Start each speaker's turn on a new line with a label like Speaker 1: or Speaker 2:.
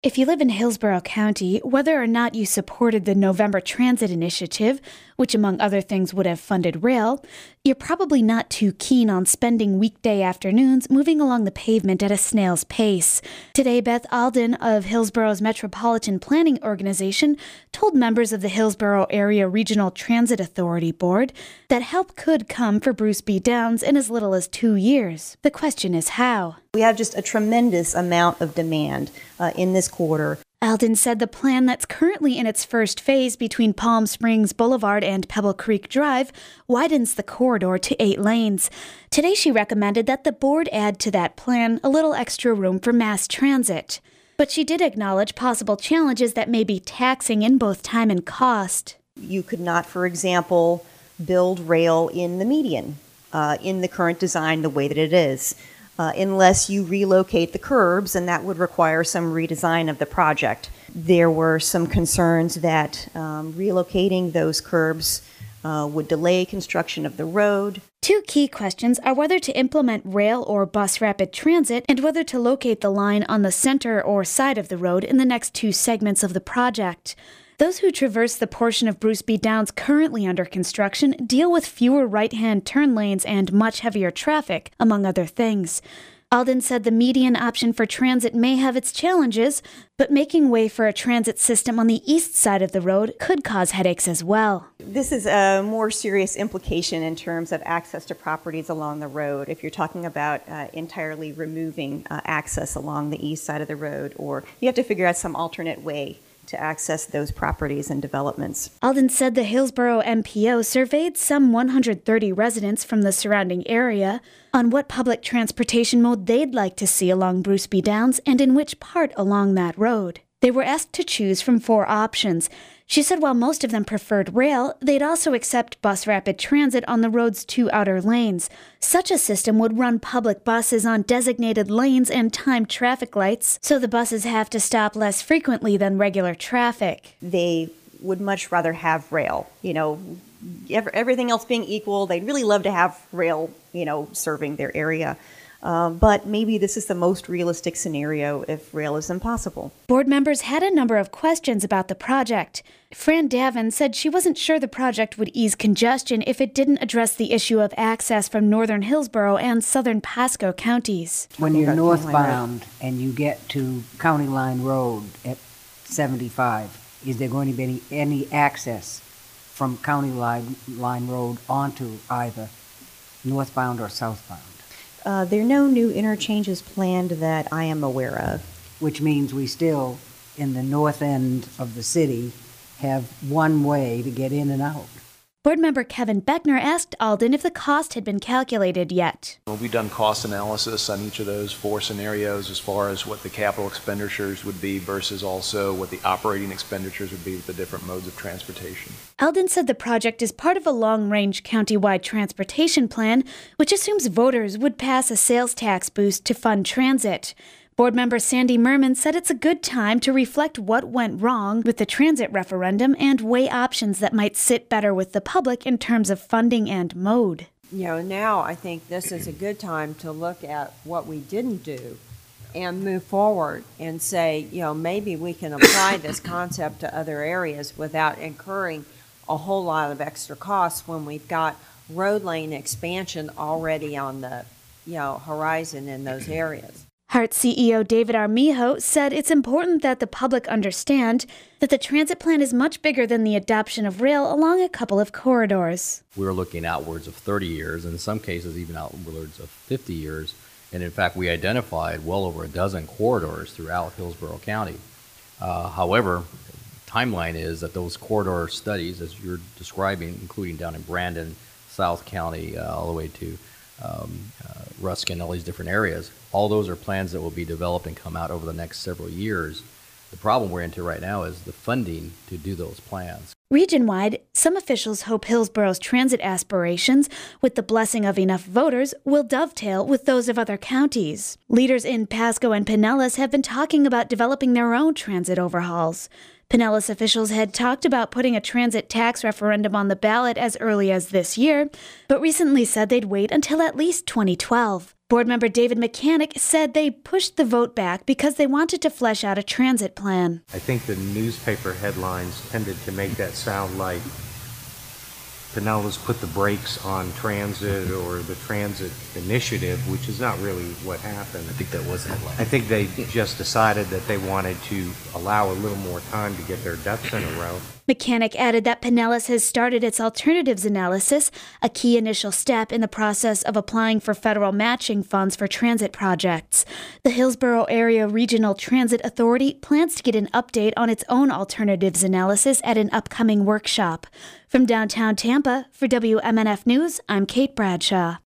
Speaker 1: If you live in Hillsborough County, whether or not you supported the November Transit Initiative, which among other things would have funded rail, you're probably not too keen on spending weekday afternoons moving along the pavement at a snail's pace. Today, Beth Alden of Hillsborough's Metropolitan Planning Organization told members of the Hillsborough Area Regional Transit Authority Board that help could come for Bruce B. Downs in as little as 2 years. The question is how.
Speaker 2: We have just a tremendous amount of demand in this quarter.
Speaker 1: Alden said the plan that's currently in its first phase between Palm Springs Boulevard and Pebble Creek Drive widens the corridor to 8 lanes. Today she recommended that the board add to that plan a little extra room for mass transit. But she did acknowledge possible challenges that may be taxing in both time and cost.
Speaker 2: You could not, for example, build rail in the median in the current design the way that it is. Unless you relocate the curbs, and that would require some redesign of the project. There were some concerns that relocating those curbs would delay construction of the road.
Speaker 1: 2 key questions are whether to implement rail or bus rapid transit and whether to locate the line on the center or side of the road in the next 2 segments of the project. Those who traverse the portion of Bruce B. Downs currently under construction deal with fewer right-hand turn lanes and much heavier traffic, among other things. Alden said the median option for transit may have its challenges, but making way for a transit system on the east side of the road could cause headaches as well.
Speaker 2: This is a more serious implication in terms of access to properties along the road. If you're talking about entirely removing access along the east side of the road, or you have to figure out some alternate way to access those properties and developments.
Speaker 1: Alden said the Hillsborough MPO surveyed some 130 residents from the surrounding area on what public transportation mode they'd like to see along Bruce B. Downs and in which part along that road. They were asked to choose from 4 options. She said while most of them preferred rail, they'd also accept bus rapid transit on the road's 2 outer lanes. Such a system would run public buses on designated lanes and timed traffic lights, so the buses have to stop less frequently than regular traffic.
Speaker 2: They would much rather have rail. Everything else being equal, they'd really love to have rail, serving their area. But maybe this is the most realistic scenario if rail is impossible.
Speaker 1: Board members had a number of questions about the project. Fran Davin said she wasn't sure the project would ease congestion if it didn't address the issue of access from northern Hillsborough and southern Pasco counties.
Speaker 3: When you're northbound and you get to County Line Road at 75, is there going to be any access from County Line Road onto either northbound or southbound?
Speaker 2: There are no new interchanges planned that I am aware of.
Speaker 3: Which means we still, in the north end of the city, have one way to get in and out.
Speaker 1: Board member Kevin Beckner asked Alden if the cost had been calculated yet.
Speaker 4: Well, we've done cost analysis on each of those 4 scenarios as far as what the capital expenditures would be versus also what the operating expenditures would be with the different modes of transportation.
Speaker 1: Alden said the project is part of a long-range county-wide transportation plan, which assumes voters would pass a sales tax boost to fund transit. Board member Sandy Merman said it's a good time to reflect what went wrong with the transit referendum and weigh options that might sit better with the public in terms of funding and mode.
Speaker 5: Now I think this is a good time to look at what we didn't do and move forward and say, maybe we can apply this concept to other areas without incurring a whole lot of extra costs when we've got road lane expansion already on the, horizon in those areas.
Speaker 1: HART CEO David Armijo said it's important that the public understand that the transit plan is much bigger than the adoption of rail along a couple of corridors.
Speaker 6: We're looking outwards of 30 years, and in some cases even outwards of 50 years. And in fact, we identified well over a dozen corridors throughout Hillsborough County. However, the timeline is that those corridor studies, as you're describing, including down in Brandon, South County, all the way to Ruskin, all these different areas, all those are plans that will be developed and come out over the next several years. The problem we're into right now is the funding to do those plans.
Speaker 1: Region-wide, some officials hope Hillsborough's transit aspirations, with the blessing of enough voters, will dovetail with those of other counties. Leaders in Pasco and Pinellas have been talking about developing their own transit overhauls. Pinellas officials had talked about putting a transit tax referendum on the ballot as early as this year, but recently said they'd wait until at least 2012. Board member David Mechanic said they pushed the vote back because they wanted to flesh out a transit plan.
Speaker 7: I think the newspaper headlines tended to make that sound like Pinellas put the brakes on transit or the transit initiative, which is not really what happened.
Speaker 6: I think that was the headline.
Speaker 7: I think they just decided that they wanted to allow a little more time to get their ducks in a row.
Speaker 1: Mechanic added that Pinellas has started its alternatives analysis, a key initial step in the process of applying for federal matching funds for transit projects. The Hillsborough Area Regional Transit Authority plans to get an update on its own alternatives analysis at an upcoming workshop. From downtown Tampa, for WMNF News, I'm Kate Bradshaw.